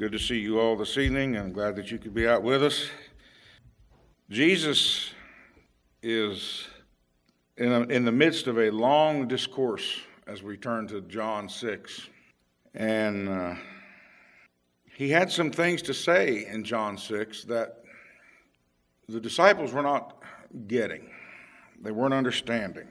good to see you all this evening. I'm glad that you could be out with us. Jesus is in the midst of a long discourse as we turn to John 6. And he had some things to say in John 6 that the disciples were not getting. They weren't understanding.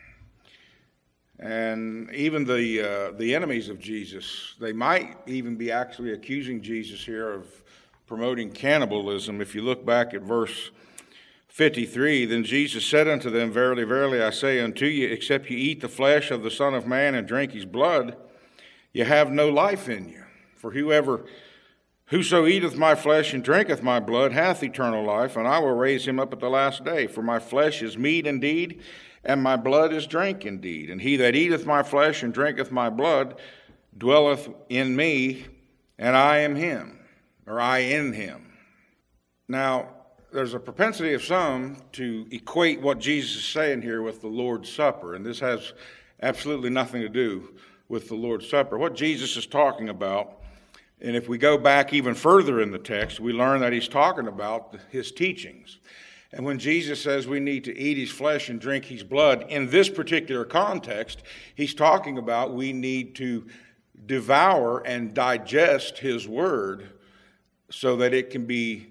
And even the enemies of Jesus, they might even be actually accusing Jesus here of promoting cannibalism. If you look back at verse 53, then Jesus said unto them, Verily, verily, I say unto you, except you eat the flesh of the Son of Man and drink his blood, you have no life in you. For whoso eateth my flesh and drinketh my blood hath eternal life, and I will raise him up at the last day. For my flesh is meat indeed, and my blood is drink indeed. And he that eateth my flesh and drinketh my blood dwelleth in me, and I am him, or I in him. Now, there's a propensity of some to equate what Jesus is saying here with the Lord's Supper, and this has absolutely nothing to do with the Lord's Supper. What Jesus is talking about, and if we go back even further in the text, we learn that he's talking about his teachings. And when Jesus says we need to eat his flesh and drink his blood, in this particular context, he's talking about we need to devour and digest his word so that it can be,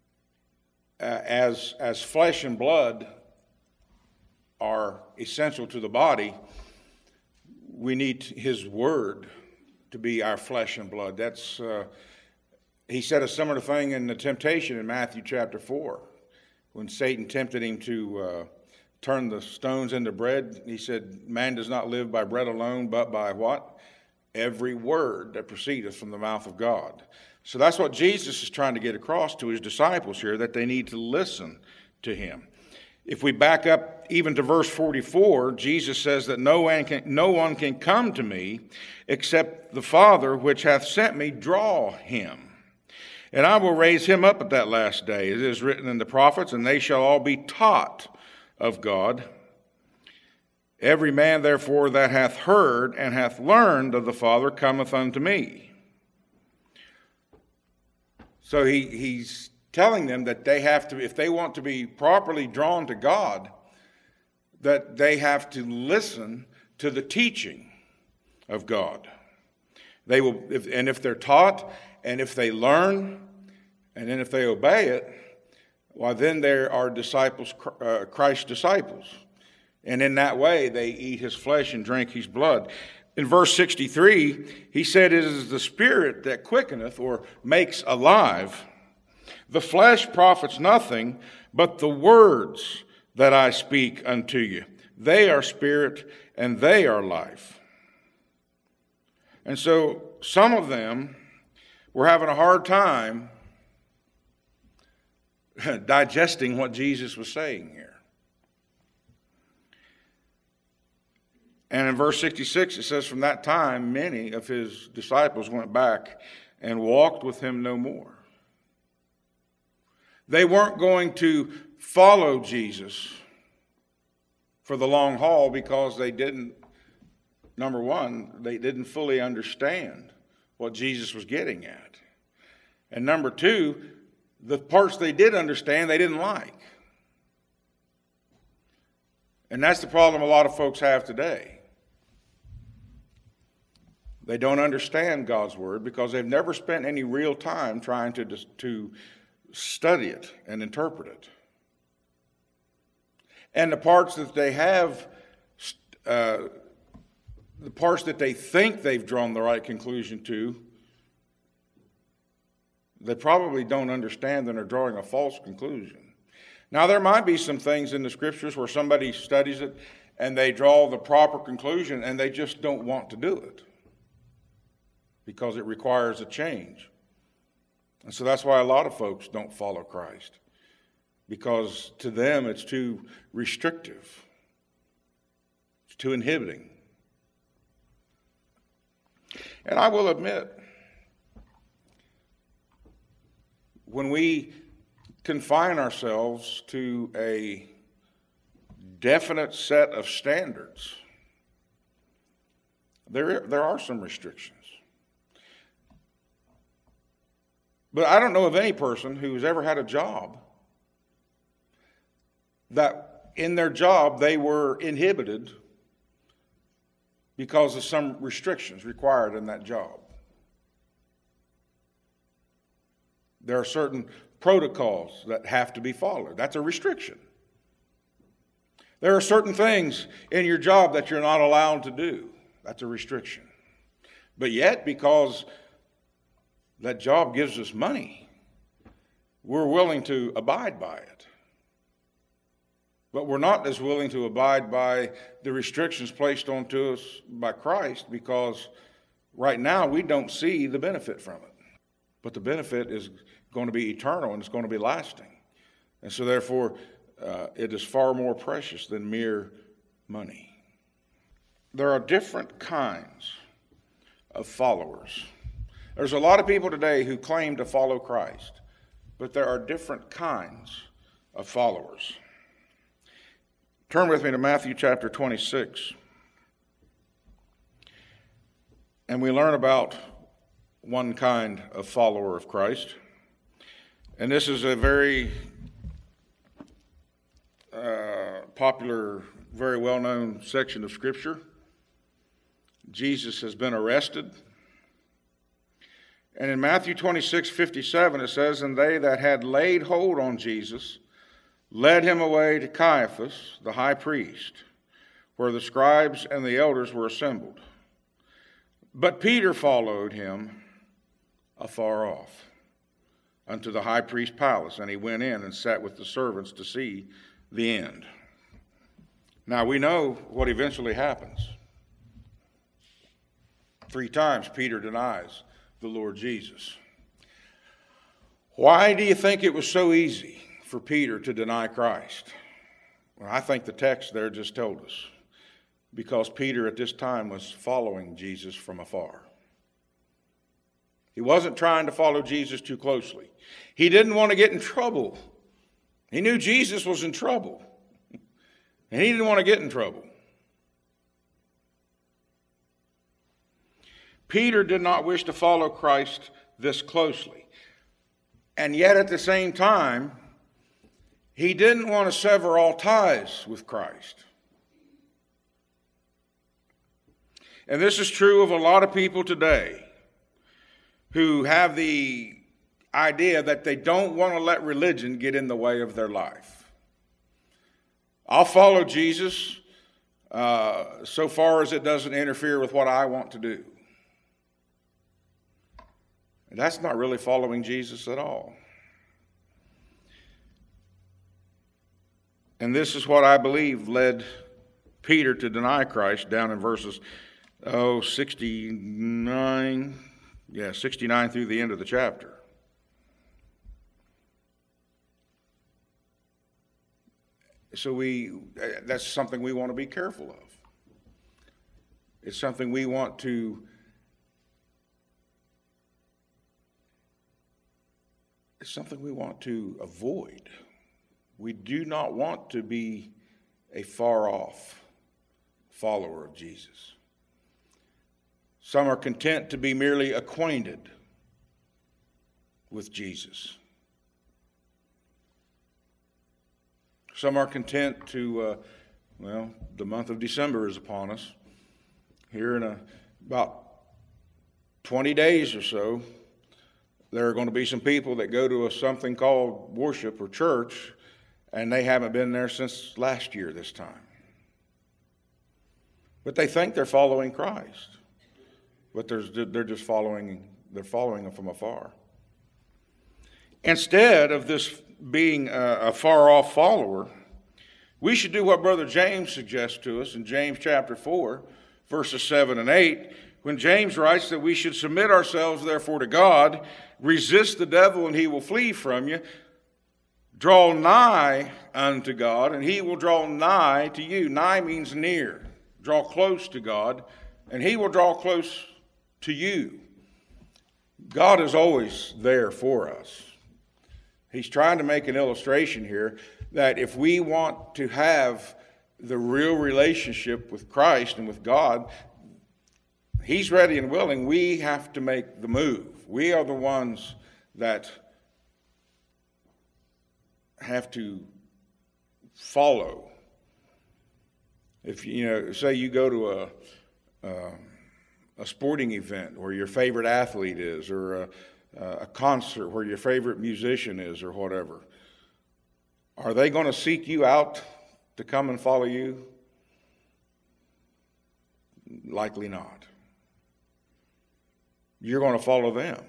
as flesh and blood are essential to the body, we need his word to be our flesh and blood. He said a similar thing in the temptation in Matthew chapter 4. When Satan tempted him to turn the stones into bread, he said, man does not live by bread alone, but by what? Every word that proceedeth from the mouth of God. So that's what Jesus is trying to get across to his disciples here, that they need to listen to him. If we back up even to verse 44, Jesus says that no one can come to me except the Father which hath sent me draw him. And I will raise him up at that last day. It is written in the prophets, and they shall all be taught of God. Every man, therefore, that hath heard and hath learned of the Father cometh unto me. So he's telling them that they have to, if they want to be properly drawn to God, that they have to listen to the teaching of God. They will, if they're taught, and if they learn, and then if they obey it, well, then they are disciples, Christ's disciples. And in that way, they eat his flesh and drink his blood. In verse 63, he said, it is the spirit that quickeneth or makes alive. The flesh profits nothing, but the words that I speak unto you. They are spirit and they are life. And so some of them were having a hard time digesting what Jesus was saying here. And in verse 66, it says, from that time, many of his disciples went back and walked with him no more. They weren't going to follow Jesus for the long haul because they didn't, number one, they didn't fully understand what Jesus was getting at. And number two, the parts they did understand, they didn't like. And that's the problem a lot of folks have today. They don't understand God's word because they've never spent any real time trying to study it and interpret it. And the parts that they have, the parts that they think they've drawn the right conclusion to, they probably don't understand and are drawing a false conclusion. Now, there might be some things in the scriptures where somebody studies it and they draw the proper conclusion and they just don't want to do it because it requires a change. And so that's why a lot of folks don't follow Christ, because to them it's too restrictive. It's too inhibiting. And I will admit, when we confine ourselves to a definite set of standards, there are some restrictions. But I don't know of any person who's ever had a job that in their job they were inhibited because of some restrictions required in that job. There are certain protocols that have to be followed. That's a restriction. There are certain things in your job that you're not allowed to do. That's a restriction. But yet, because that job gives us money, we're willing to abide by it. But we're not as willing to abide by the restrictions placed onto us by Christ, because right now we don't see the benefit from it. But the benefit is going to be eternal and it's going to be lasting. And so therefore, it is far more precious than mere money. There are different kinds of followers. There's a lot of people today who claim to follow Christ, but there are different kinds of followers. Turn with me to Matthew chapter 26. And we learn about one kind of follower of Christ. And this is a very popular, very well-known section of Scripture. Jesus has been arrested. And in Matthew 26:57 it says, "And they that had laid hold on Jesus led him away to Caiaphas, the high priest, where the scribes and the elders were assembled. But Peter followed him afar off unto the high priest's palace, and he went in and sat with the servants to see the end." Now we know what eventually happens. 3 times Peter denies the Lord Jesus. Why do you think it was so easy for Peter to deny Christ? Well, I think the text there just told us. Because Peter at this time was following Jesus from afar. He wasn't trying to follow Jesus too closely. He didn't want to get in trouble. He knew Jesus was in trouble. And he didn't want to get in trouble. Peter did not wish to follow Christ this closely. And yet at the same time, he didn't want to sever all ties with Christ. And this is true of a lot of people today who have the idea that they don't want to let religion get in the way of their life. I'll follow Jesus so far as it doesn't interfere with what I want to do. And that's not really following Jesus at all. And this is what I believe led Peter to deny Christ down in verses 69 through the end of the chapter. So that's something we want to be careful of. It's something we want to avoid. We do not want to be a far-off follower of Jesus. Some are content to be merely acquainted with Jesus. Some are content to, the month of December is upon us. Here in about 20 days or so, there are going to be some people that go to something called worship or church, and they haven't been there since last year this time. But they think they're following Christ. But they're just following him from afar. Instead of this being a far-off follower, we should do what Brother James suggests to us in James chapter 4, verses 7 and 8, when James writes that we should submit ourselves, therefore, to God, resist the devil, and he will flee from you. Draw nigh unto God, and he will draw nigh to you. Nigh means near. Draw close to God, and he will draw close to you. God is always there for us. He's trying to make an illustration here that if we want to have the real relationship with Christ and with God, he's ready and willing. We have to make the move. We are the ones that have to follow. If say you go to a sporting event where your favorite athlete is, or a concert where your favorite musician is, or whatever, are they going to seek you out to come and follow you? Likely not. You're going to follow them.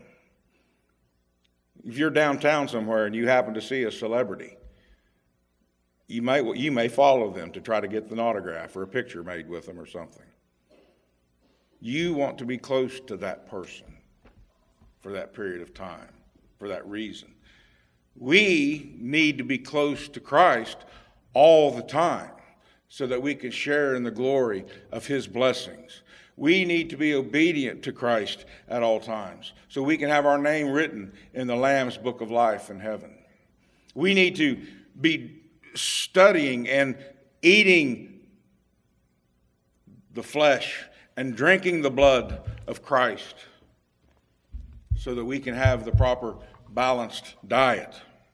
If you're downtown somewhere and you happen to see a celebrity, you may follow them to try to get an autograph or a picture made with them or something. You want to be close to that person for that period of time, for that reason. We need to be close to Christ all the time so that we can share in the glory of his blessings. We need to be obedient to Christ at all times so we can have our name written in the Lamb's book of life in heaven. We need to be studying and eating the flesh and drinking the blood of Christ so that we can have the proper balanced diet.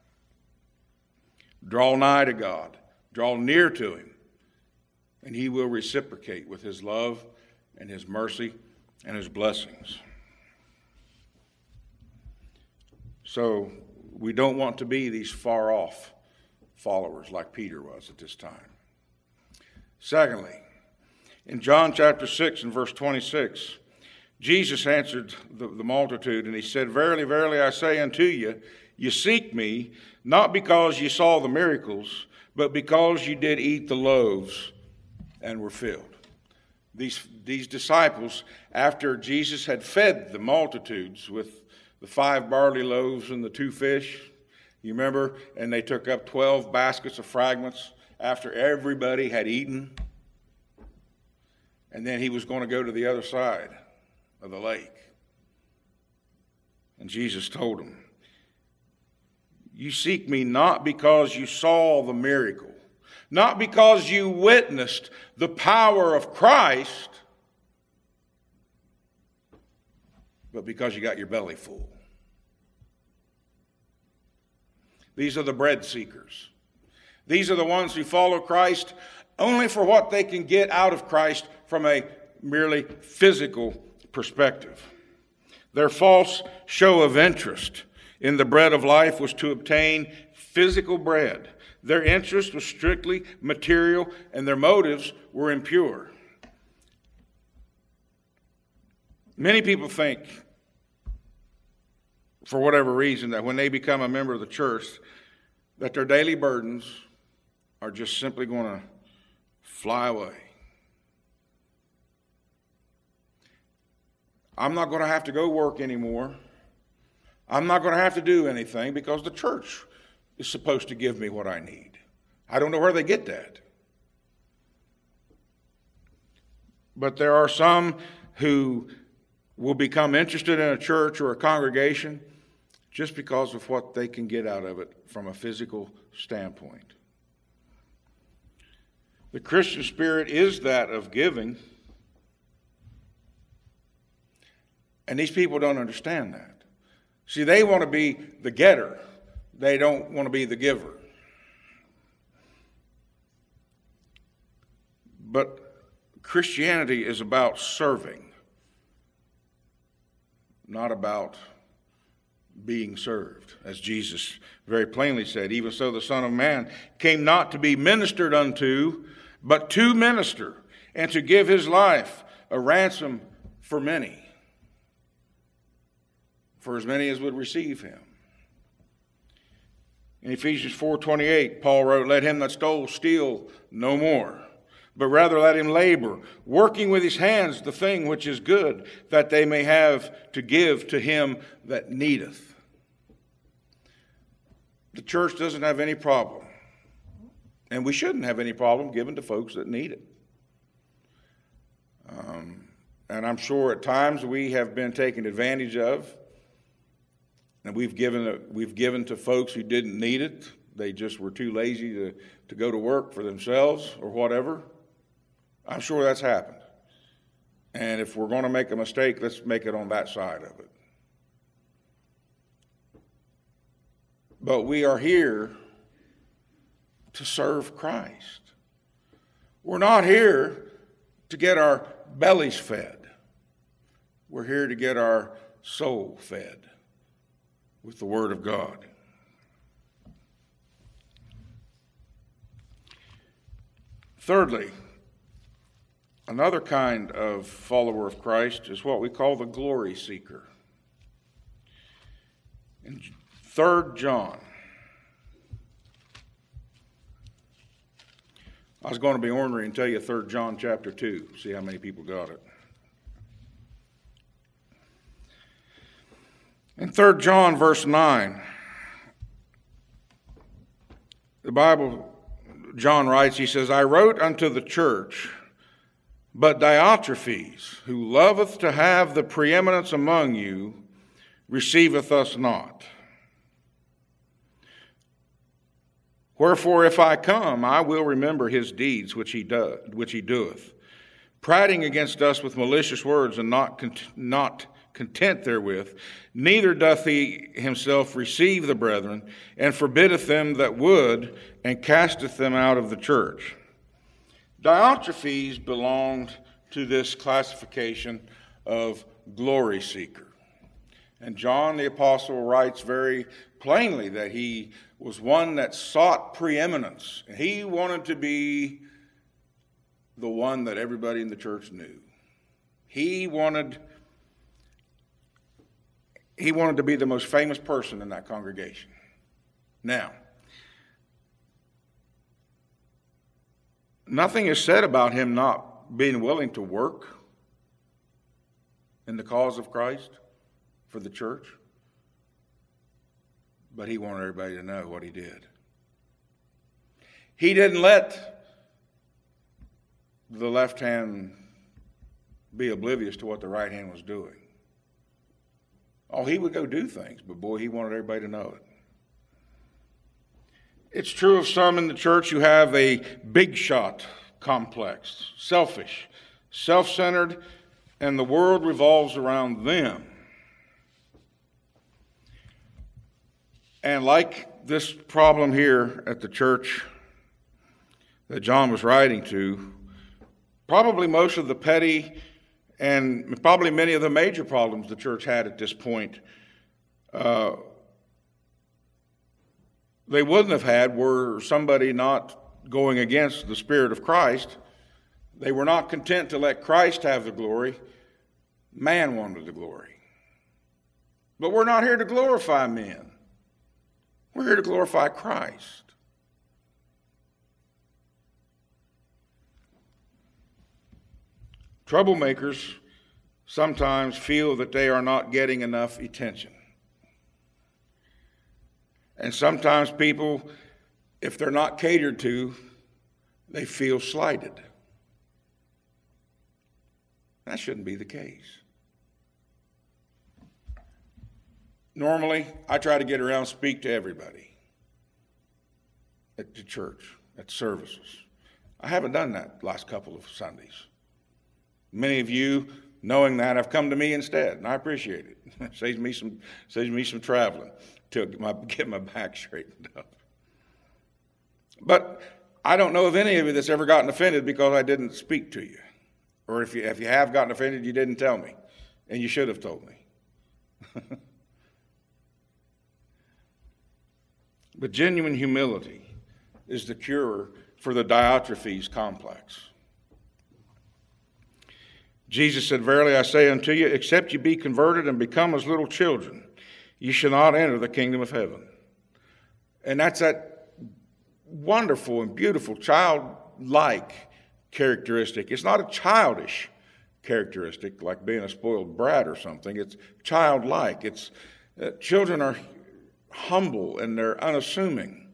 Draw nigh to God, draw near to him, and he will reciprocate with his love and his mercy and his blessings. So we don't want to be these far off followers like Peter was at this time. Secondly, in John chapter 6 and verse 26, Jesus answered the multitude, and he said, "Verily, verily, I say unto you, you seek me, not because you saw the miracles, but because you did eat the loaves and were filled." These disciples, after Jesus had fed the multitudes with the 5 barley loaves and the 2 fish, you remember, and they took up 12 baskets of fragments after everybody had eaten, and then he was going to go to the other side of the lake. And Jesus told them, "You seek me not because you saw the miracle, not because you witnessed the power of Christ, but because you got your belly full." These are the bread seekers. These are the ones who follow Christ only for what they can get out of Christ from a merely physical perspective. Their false show of interest in the bread of life was to obtain physical bread. Their interest was strictly material, and their motives were impure. Many people think, for whatever reason, that when they become a member of the church, that their daily burdens are just simply going to fly away. I'm not going to have to go work anymore. I'm not going to have to do anything because the church is supposed to give me what I need. I don't know where they get that. But there are some who will become interested in a church or a congregation just because of what they can get out of it from a physical standpoint. The Christian spirit is that of giving. And these people don't understand that. See, they want to be the getter. They don't want to be the giver. But Christianity is about serving, not about being served. As Jesus very plainly said, "Even so the Son of Man came not to be ministered unto, but to minister, and to give his life a ransom for many, for as many as would receive him." In Ephesians 4:28, Paul wrote, "Let him that stole steal no more, but rather let him labor, working with his hands the thing which is good, that they may have to give to him that needeth." The church doesn't have any problem, and we shouldn't have any problem giving to folks that need it. And I'm sure at times we have been taken advantage of, and we've given to folks who didn't need it. They just were too lazy to go to work for themselves or whatever. I'm sure that's happened. And if we're going to make a mistake, let's make it on that side of it. but we are here to serve Christ. We're not here to get our bellies fed. We're here to get our soul fed with the Word of God. Thirdly, another kind of follower of Christ is what we call the glory seeker. In 3 John, I was going to be ornery and tell you 3 John chapter 2, see how many people got it. In 3 John verse 9, the Bible, John writes, he says, I wrote unto the church, but Diotrephes, who loveth to have the preeminence among you, receiveth us not. Wherefore, if I come, I will remember his deeds which he doeth, prating against us with malicious words, and not content therewith, neither doth he himself receive the brethren, and forbiddeth them that would, and casteth them out of the church. Diotrephes belonged to this classification of glory seeker. And John the Apostle writes very plainly that he was one that sought preeminence. He wanted to be the one that everybody in the church knew. He wanted to be the most famous person in that congregation. Now, nothing is said about him not being willing to work in the cause of Christ for the church, but he wanted everybody to know what he did. He didn't let the left hand be oblivious to what the right hand was doing. Oh, he would go do things, but boy, he wanted everybody to know it. It's true of some in the church who have a big shot complex, selfish, self-centered, and the world revolves around them. And like this problem here at the church that John was writing to, probably most of the petty and probably many of the major problems the church had at this point, they wouldn't have had were somebody not going against the Spirit of Christ. They were not content to let Christ have the glory. Man wanted the glory. But we're not here to glorify men. We're here to glorify Christ. Troublemakers sometimes feel that they are not getting enough attention. And sometimes people, if they're not catered to, they feel slighted. That shouldn't be the case. Normally, I try to get around and speak to everybody at the church, at services. I haven't done that last couple of Sundays. Many of you, knowing that, have come to me instead, and I appreciate it. It saves me some traveling to get my back straightened up. But I don't know of any of you that's ever gotten offended because I didn't speak to you. Or if you have gotten offended, you didn't tell me, and you should have told me. But genuine humility is the cure for the Diotrephes complex. Jesus said, Verily I say unto you, except you be converted and become as little children, you shall not enter the kingdom of heaven. And that's that wonderful and beautiful childlike characteristic. It's not a childish characteristic like being a spoiled brat or something. It's childlike. It's children are humble and they're unassuming.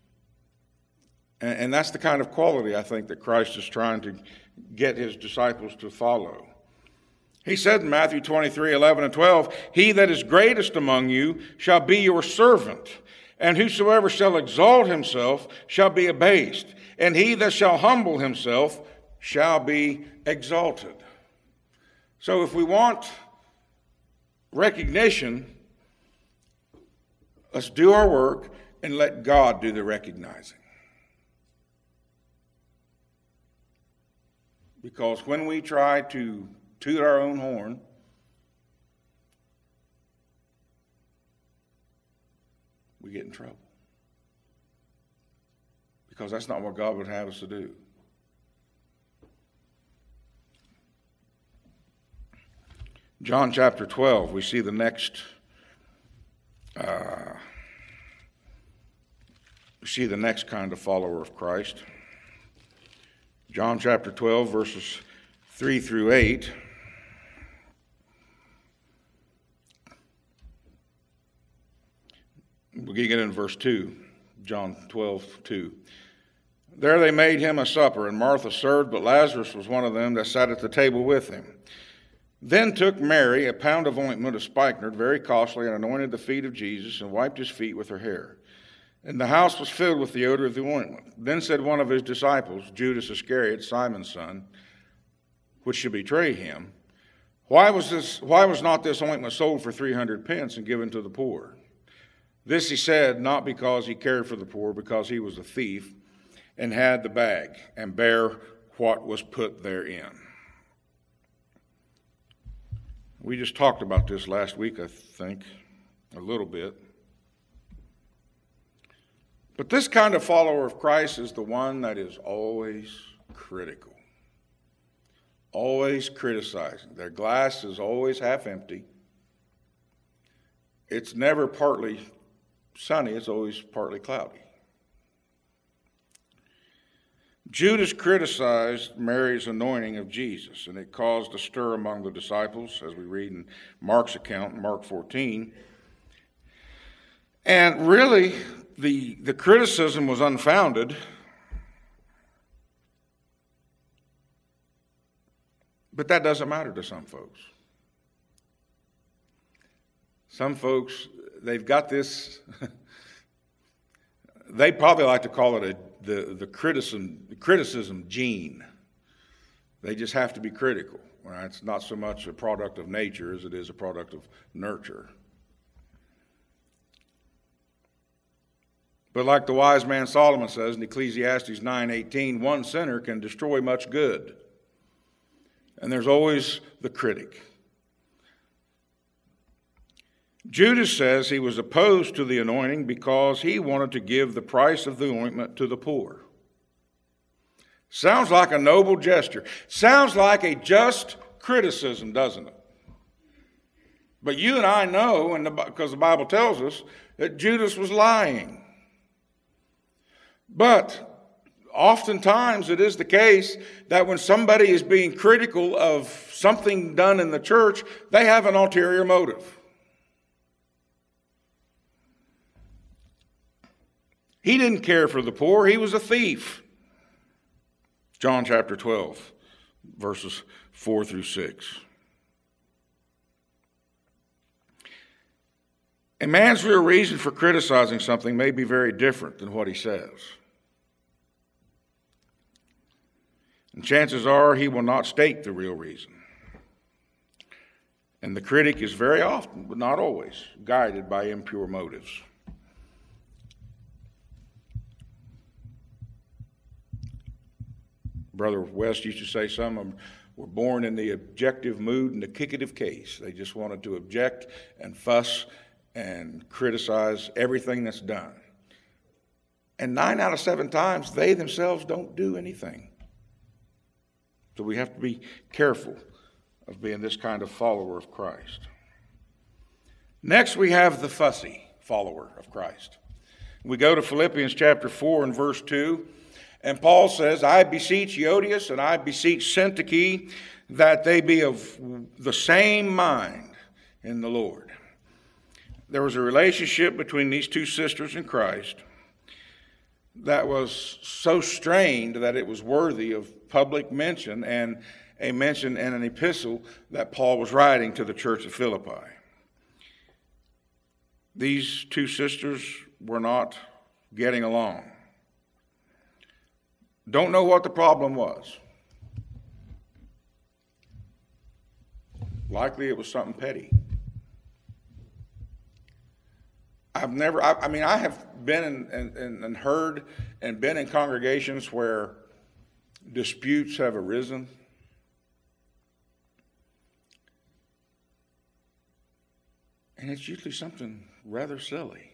And that's the kind of quality I think that Christ is trying to get his disciples to follow. He said in Matthew 23:11 and 12, He that is greatest among you shall be your servant, and whosoever shall exalt himself shall be abased, and he that shall humble himself shall be exalted. So if we want recognition, let's do our work and let God do the recognizing. Because when we try to toot our own horn, we get in trouble. Because that's not what God would have us to do. John chapter 12, we see the next kind of follower of Christ. John chapter 12, verses 3 through 8. We'll get in verse 2, John 12, 2. There they made him a supper, and Martha served, but Lazarus was one of them that sat at the table with him. Then took Mary a pound of ointment of spikenard, very costly, and anointed the feet of Jesus, and wiped his feet with her hair. And the house was filled with the odor of the ointment. Then said one of his disciples, Judas Iscariot, Simon's son, which should betray him, Why was not this ointment sold for 300 pence and given to the poor? This he said, not because he cared for the poor, because he was a thief, and had the bag, and bare what was put therein. We just talked about this last week, I think, a little bit. But this kind of follower of Christ is the one that is always critical, always criticizing. Their glass is always half empty. It's never partly sunny, it's always partly cloudy. Judas criticized Mary's anointing of Jesus, and it caused a stir among the disciples, as we read in Mark's account, in Mark 14. And really, the criticism was unfounded, but that doesn't matter to some folks. Some folks, they've got this, they probably like to call it the criticism gene. They just have to be critical. Right? It's not so much a product of nature as it is a product of nurture. But like the wise man Solomon says in Ecclesiastes 9:18, one sinner can destroy much good. And there's always the critic. Judas says he was opposed to the anointing because he wanted to give the price of the ointment to the poor. Sounds like a noble gesture. Sounds like a just criticism, doesn't it? But you and I know, because the Bible tells us, that Judas was lying. But oftentimes it is the case that when somebody is being critical of something done in the church, they have an ulterior motive. He didn't care for the poor. He was a thief. John chapter 12, verses 4 through 6. A man's real reason for criticizing something may be very different than what he says. And chances are he will not state the real reason. And the critic is very often, but not always, guided by impure motives. Brother West used to say some of them were born in the objective mood and the kickative case. They just wanted to object and fuss and criticize everything that's done. And 9 out of 7 times, they themselves don't do anything. So we have to be careful of being this kind of follower of Christ. Next, we have the fussy follower of Christ. We go to Philippians chapter 4 and verse 2. And Paul says, I beseech Euodias and I beseech Syntyche that they be of the same mind in the Lord. There was a relationship between these two sisters in Christ that was so strained that it was worthy of public mention and a mention in an epistle that Paul was writing to the church of Philippi. These two sisters were not getting along. Don't know what the problem was. Likely it was something petty. I have been and heard and been in congregations where disputes have arisen. And it's usually something rather silly.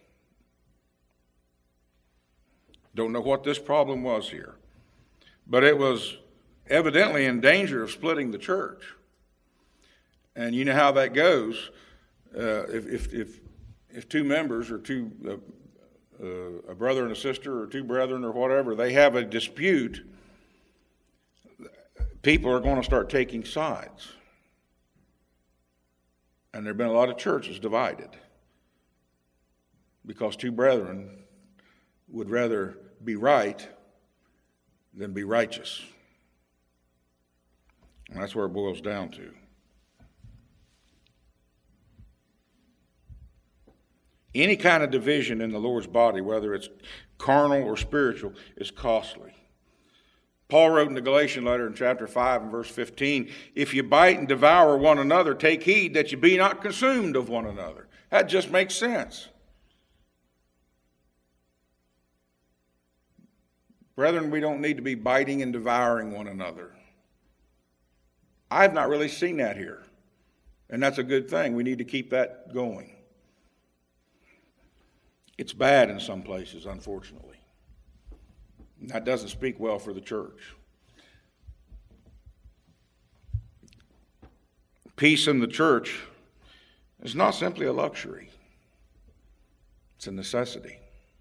Don't know what this problem was here, but it was evidently in danger of splitting the church. And you know how that goes. If two members or a brother and a sister or two brethren or whatever, they have a dispute, people are going to start taking sides. And there have been a lot of churches divided because two brethren would rather be right than be righteous. And that's where it boils down to. Any kind of division in the Lord's body, whether it's carnal or spiritual, is costly. Paul wrote in the Galatian letter in chapter 5 and verse 15, if you bite and devour one another, take heed that you be not consumed of one another. That just makes sense. Brethren, we don't need to be biting and devouring one another. I've not really seen that here. And that's a good thing. We need to keep that going. It's bad in some places, unfortunately. And that doesn't speak well for the church. Peace in the church is not simply a luxury. It's a necessity.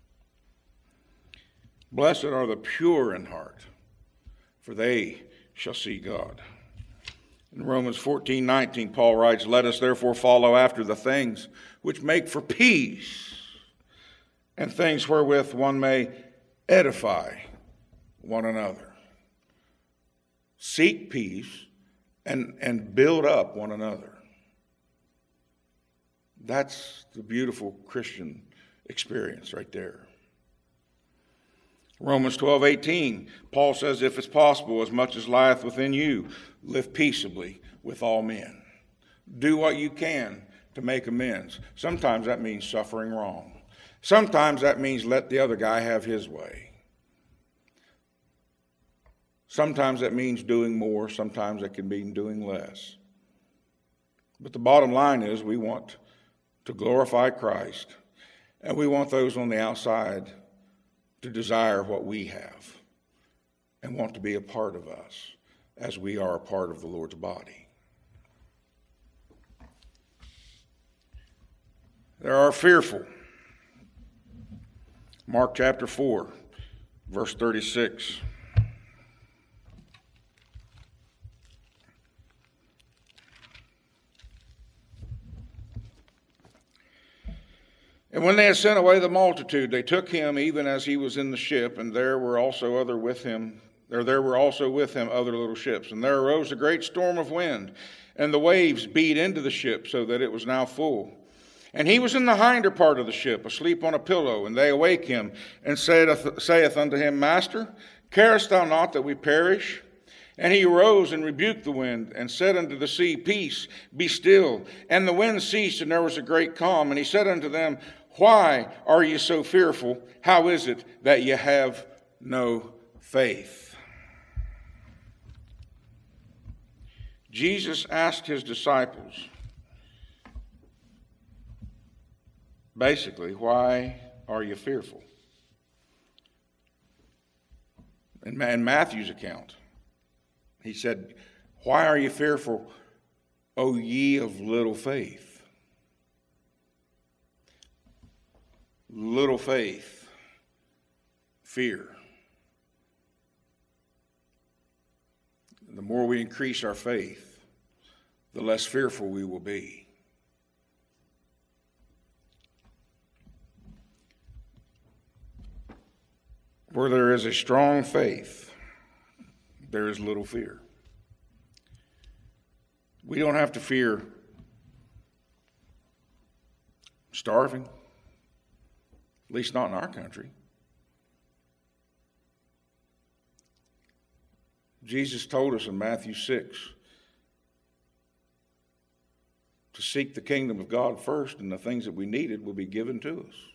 Blessed are the pure in heart, for they shall see God. In Romans 14:19, Paul writes, let us therefore follow after the things which make for peace, and things wherewith one may edify one another. Seek peace and build up one another. That's the beautiful Christian experience right there. Romans 12:18, Paul says, if it's possible, as much as lieth within you, live peaceably with all men. Do what you can to make amends. Sometimes that means suffering wrong. Sometimes that means let the other guy have his way. Sometimes that means doing more. Sometimes that can mean doing less. But the bottom line is we want to glorify Christ, and we want those on the outside to desire what we have and want to be a part of us as we are a part of the Lord's body. There are fearful. Mark chapter 4, verse 36. And when they had sent away the multitude, they took him even as he was in the ship, and there were also with him other little ships. And there arose a great storm of wind, and the waves beat into the ship, so that it was now full. And he was in the hinder part of the ship, asleep on a pillow, and they awake him, and saith unto him, Master, carest thou not that we perish? And he arose and rebuked the wind, and said unto the sea, Peace, be still. And the wind ceased, and there was a great calm. And he said unto them, Why are ye so fearful? How is it that ye have no faith? Jesus asked his disciples, basically, why are you fearful? In Matthew's account, he said, Why are you fearful, O ye of little faith? Little faith, fear. The more we increase our faith, the less fearful we will be. Where there is a strong faith, there is little fear. We don't have to fear starving, at least not in our country. Jesus told us in Matthew 6 to seek the kingdom of God first, and the things that we needed will be given to us.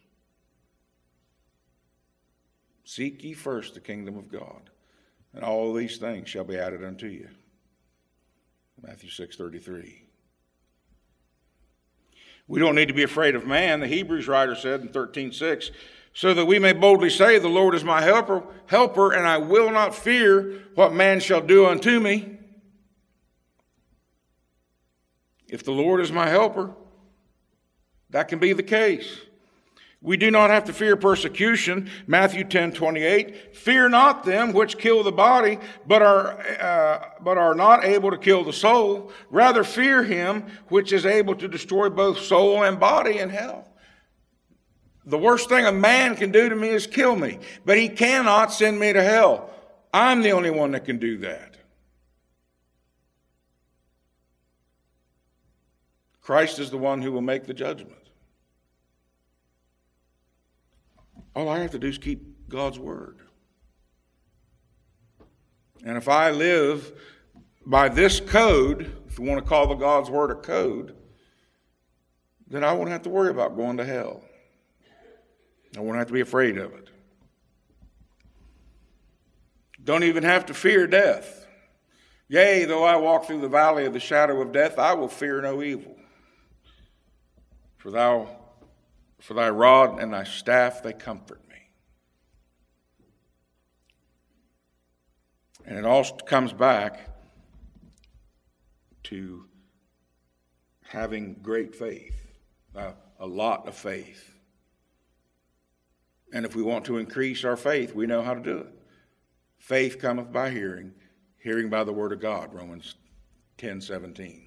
Seek ye first the kingdom of God, and all these things shall be added unto you. Matthew 6:33. We don't need to be afraid of man. The Hebrews writer said in 13:6, so that we may boldly say, the Lord is my helper, and I will not fear what man shall do unto me. If the Lord is my helper, that can be the case. We do not have to fear persecution. Matthew 10:28. Fear not them which kill the body, but are not able to kill the soul. Rather fear him which is able to destroy both soul and body in hell. The worst thing a man can do to me is kill me, but he cannot send me to hell. I'm the only one that can do that. Christ is the one who will make the judgment. All I have to do is keep God's word. And if I live by this code, if you want to call the God's word a code, then I won't have to worry about going to hell. I won't have to be afraid of it. Don't even have to fear death. Yea, though I walk through the valley of the shadow of death, I will fear no evil. For thy rod and thy staff, they comfort me. And it all comes back to having great faith, a lot of faith. And if we want to increase our faith, we know how to do it. Faith cometh by hearing, hearing by the word of God, Romans 10:17.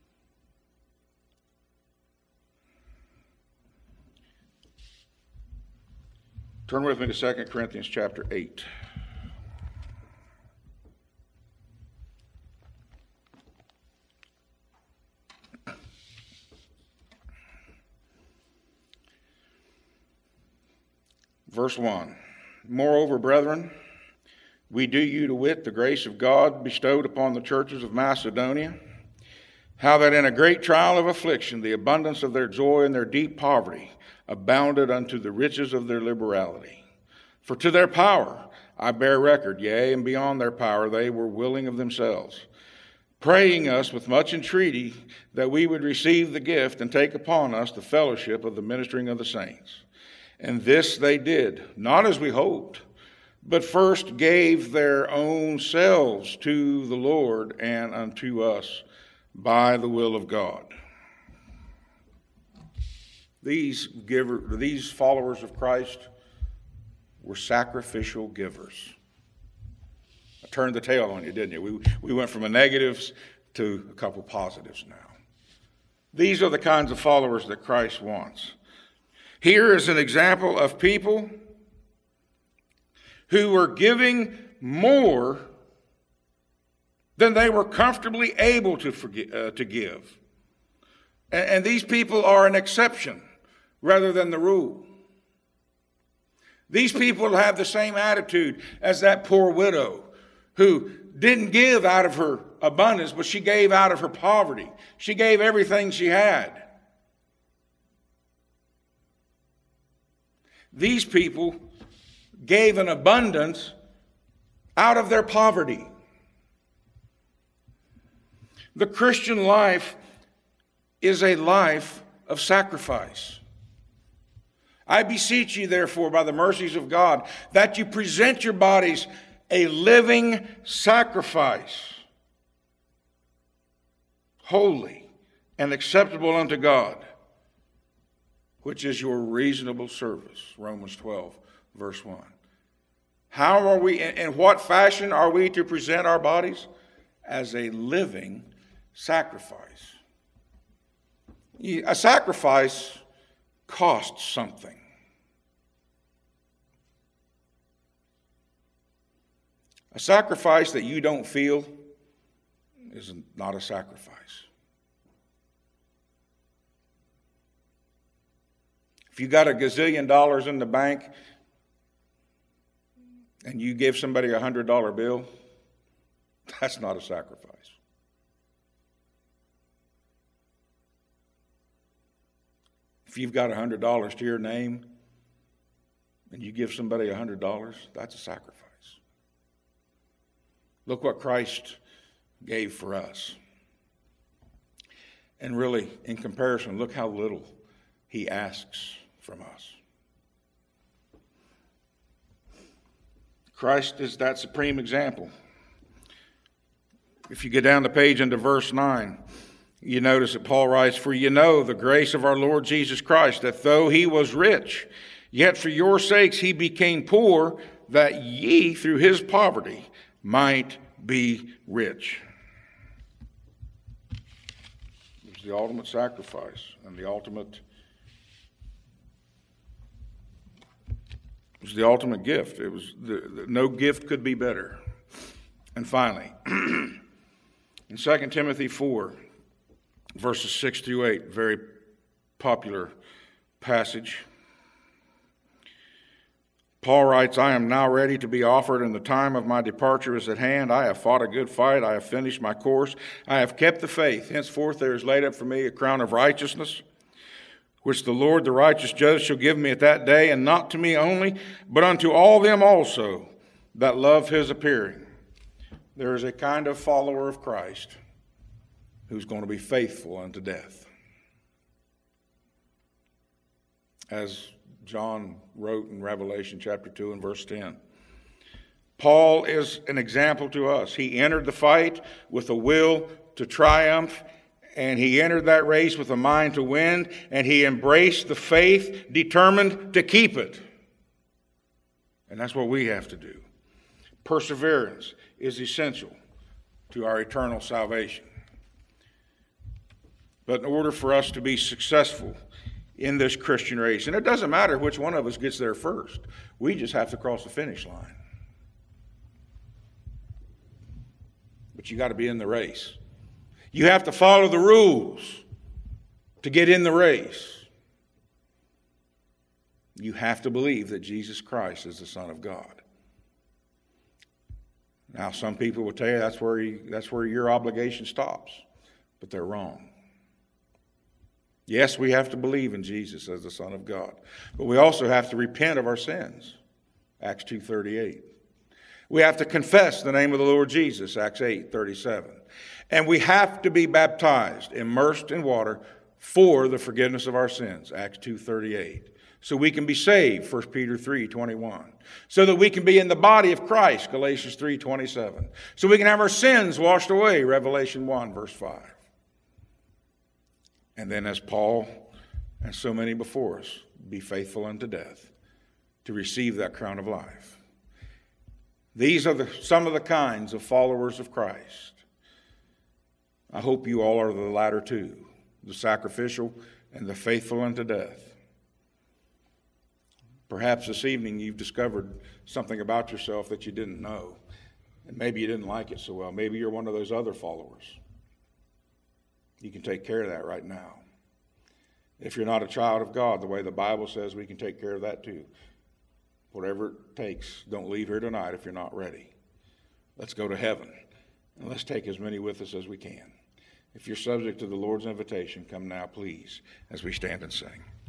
Turn with me to 2 Corinthians chapter 8. Verse 1. Moreover, brethren, we do you to wit the grace of God bestowed upon the churches of Macedonia, how that in a great trial of affliction the abundance of their joy and their deep poverty abounded unto the riches of their liberality. For to their power I bear record, yea, and beyond their power they were willing of themselves, praying us with much entreaty that we would receive the gift and take upon us the fellowship of the ministering of the saints. And this they did, not as we hoped, but first gave their own selves to the Lord and unto us by the will of God. These followers of Christ were sacrificial givers. I turned the tail on you, didn't you? We went from a negatives to a couple positives now. These are the kinds of followers that Christ wants. Here is an example of people who were giving more than they were comfortably able to give. And these people are an exception rather than the rule. These people have the same attitude as that poor widow who didn't give out of her abundance, but she gave out of her poverty. She gave everything she had. These people gave an abundance out of their poverty. The Christian life is a life of sacrifice. I beseech you, therefore, by the mercies of God, that you present your bodies a living sacrifice, holy and acceptable unto God, which is your reasonable service. Romans 12, verse 1. How are we, in what fashion are we to present our bodies? As a living sacrifice. A sacrifice costs something. A sacrifice that you don't feel is not a sacrifice. If you got $1 gazillion in the bank and you give somebody a $100 bill, that's not a sacrifice. If you've got $100 to your name and you give somebody $100, that's a sacrifice. Look what Christ gave for us. And really, in comparison, look how little he asks from us. Christ is that supreme example. If you get down the page into verse 9, you notice that Paul writes, "For you know the grace of our Lord Jesus Christ, that though he was rich, yet for your sakes he became poor, that ye through his poverty might be rich." It was the ultimate sacrifice and the ultimate gift. It was no gift could be better. And finally, in 2 Timothy 4, verses 6 through 8, very popular passage. Paul writes, "I am now ready to be offered, and the time of my departure is at hand. I have fought a good fight. I have finished my course. I have kept the faith. Henceforth there is laid up for me a crown of righteousness, which the Lord, the righteous judge, shall give me at that day, and not to me only, but unto all them also that love his appearing." There is a kind of follower of Christ who's going to be faithful unto death. As John wrote in Revelation chapter 2 and verse 10. Paul is an example to us. He entered the fight with a will to triumph, and he entered that race with a mind to win, and he embraced the faith, determined to keep it. And that's what we have to do. Perseverance is essential to our eternal salvation. But in order for us to be successful in this Christian race, and it doesn't matter which one of us gets there first, we just have to cross the finish line. But you got to be in the race. You have to follow the rules to get in the race. You have to believe that Jesus Christ is the Son of God. Now, some people will tell you that's where your obligation stops, but they're wrong. Yes, we have to believe in Jesus as the Son of God, but we also have to repent of our sins, Acts 2:38. We have to confess the name of the Lord Jesus, Acts 8:37. And we have to be baptized, immersed in water for the forgiveness of our sins, Acts 2:38. So we can be saved, 1 Peter 3:21. So that we can be in the body of Christ, Galatians 3:27. So we can have our sins washed away, Revelation 1, verse 5. And then as Paul and so many before us, be faithful unto death to receive that crown of life. These are some of the kinds of followers of Christ. I hope you all are the latter two, the sacrificial and the faithful unto death. Perhaps this evening you've discovered something about yourself that you didn't know, and maybe you didn't like it so well. Maybe you're one of those other followers. You can take care of that right now. If you're not a child of God, the way the Bible says, we can take care of that too. Whatever it takes, don't leave here tonight if you're not ready. Let's go to heaven, and let's take as many with us as we can. If you're subject to the Lord's invitation, come now, please, as we stand and sing.